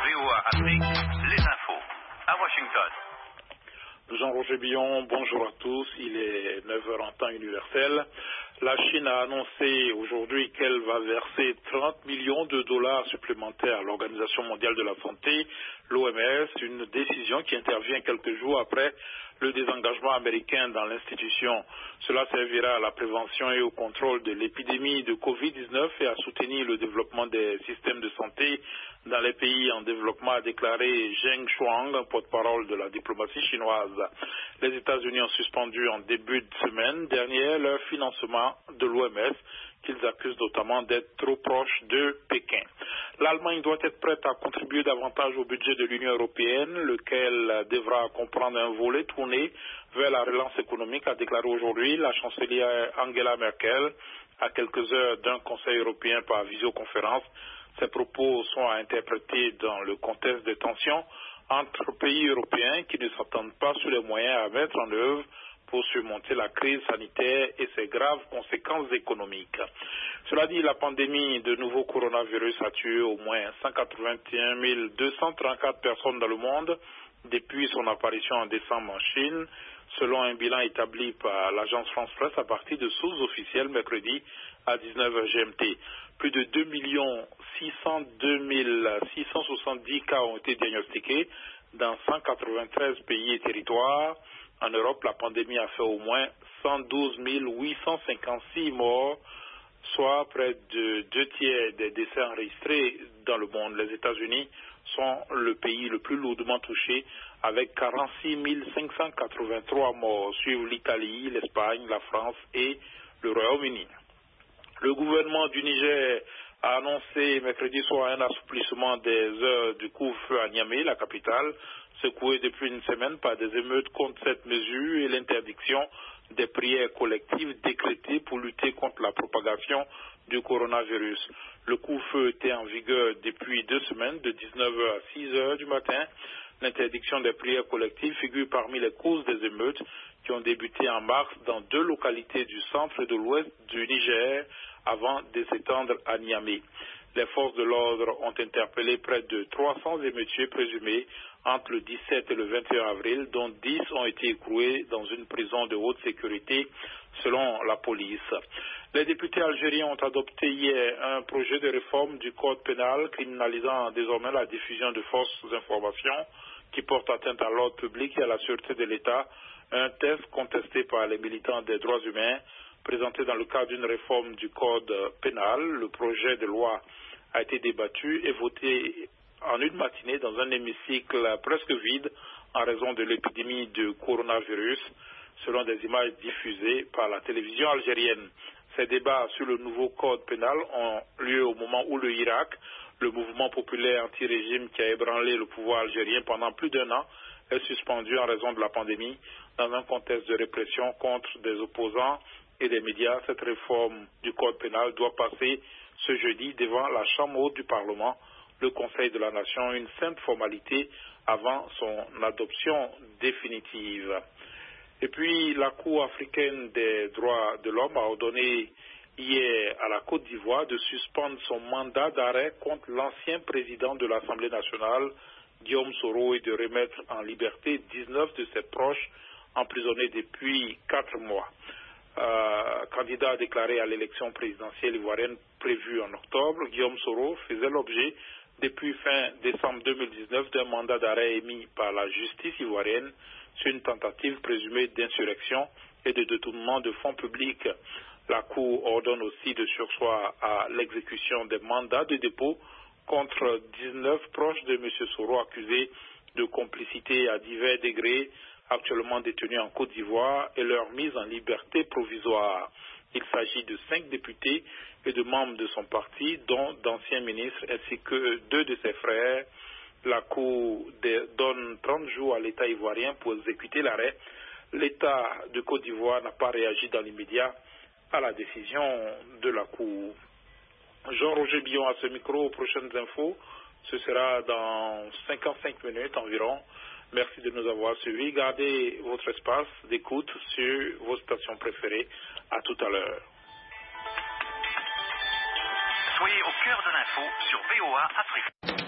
VOA Afrique, les infos. À Washington. Jean-Roger Billon, bonjour à tous. Il est 9h en temps universel. La Chine a annoncé aujourd'hui qu'elle va verser 30 millions de dollars supplémentaires à l'Organisation mondiale de la santé, l'OMS, une décision qui intervient quelques jours après le désengagement américain dans l'institution. Cela servira à la prévention et au contrôle de l'épidémie de Covid-19 et à soutenir le développement des systèmes de santé dans les pays en développement, a déclaré Zheng Shuang, porte-parole de la diplomatie chinoise. Les États-Unis ont suspendu en début de semaine dernière leur financement de l'OMS, qu'ils accusent notamment d'être trop proche de Pékin. L'Allemagne doit être prête à contribuer davantage au budget de l'Union européenne, lequel devra comprendre un volet tourné vers la relance économique, a déclaré aujourd'hui la chancelière Angela Merkel à quelques heures d'un Conseil européen par visioconférence. Ces propos sont à interpréter dans le contexte de tensions entre pays européens qui ne s'entendent pas sur les moyens à mettre en œuvre pour surmonter la crise sanitaire et ses graves conséquences économiques. Cela dit, la pandémie de nouveau coronavirus a tué au moins 181 234 personnes dans le monde depuis son apparition en décembre en Chine, selon un bilan établi par l'agence France-Presse à partir de sources officielles mercredi à 19h GMT. Plus de 2 602 670 cas ont été diagnostiqués dans 193 pays et territoires. En Europe, la pandémie a fait au moins 112 856 morts, soit près de 2 tiers des décès enregistrés dans le monde. Les États-Unis sont le pays le plus lourdement touché avec 46 583 morts. Suivent l'Italie, l'Espagne, la France et le Royaume-Uni. Le gouvernement du Niger a annoncé mercredi soir un assouplissement des heures du couvre-feu à Niamey, la capitale, secouée depuis une semaine par des émeutes contre cette mesure et l'interdiction des prières collectives décrétées pour lutter contre la propagation du coronavirus. Le couvre-feu était en vigueur depuis 2 semaines, de 19h à 6h du matin. L'interdiction des prières collectives figure parmi les causes des émeutes qui ont débuté en mars dans 2 localités du centre et de l'ouest du Niger avant de s'étendre à Niamey. Les forces de l'ordre ont interpellé près de 300 émeutiers présumés entre le 17 et le 21 avril, dont 10 ont été écroués dans une prison de haute sécurité, selon la police. Les députés algériens ont adopté hier un projet de réforme du code pénal criminalisant désormais la diffusion de fausses informations qui portent atteinte à l'ordre public et à la sûreté de l'État, un texte contesté par les militants des droits humains. Présenté dans le cadre d'une réforme du code pénal, le projet de loi a été débattu et voté en une matinée dans un hémicycle presque vide en raison de l'épidémie de coronavirus, selon des images diffusées par la télévision algérienne. Ces débats sur le nouveau code pénal ont lieu au moment où le Irak, le mouvement populaire anti-régime qui a ébranlé le pouvoir algérien pendant plus d'1 an, est suspendu en raison de la pandémie dans un contexte de répression contre des opposants et des médias. Cette réforme du code pénal doit passer ce jeudi devant la Chambre haute du Parlement, le Conseil de la Nation, une simple formalité avant son adoption définitive. Et puis, la Cour africaine des droits de l'homme a ordonné hier à la Côte d'Ivoire de suspendre son mandat d'arrêt contre l'ancien président de l'Assemblée nationale, Guillaume Soro, et de remettre en liberté 19 de ses proches emprisonnés depuis 4 mois. Candidat déclaré à l'élection présidentielle ivoirienne prévue en octobre, Guillaume Soro faisait l'objet depuis fin décembre 2019 d'un mandat d'arrêt émis par la justice ivoirienne sur une tentative présumée d'insurrection et de détournement de fonds publics. La Cour ordonne aussi de surseoir à l'exécution des mandats de dépôt contre 19 proches de M. Soro accusés de complicité à divers degrés, actuellement détenus en Côte d'Ivoire, et leur mise en liberté provisoire. Il s'agit de 5 députés et de membres de son parti, dont d'anciens ministres, ainsi que 2 de ses frères. La Cour donne 30 jours à l'État ivoirien pour exécuter l'arrêt. L'État de Côte d'Ivoire n'a pas réagi dans l'immédiat à la décision de la Cour. Jean-Roger Billon à ce micro. Aux prochaines infos, ce sera dans 55 minutes environ. Merci de nous avoir suivis. Gardez votre espace d'écoute sur vos stations préférées. À tout à l'heure. Soyez au cœur de l'info sur VOA Afrique.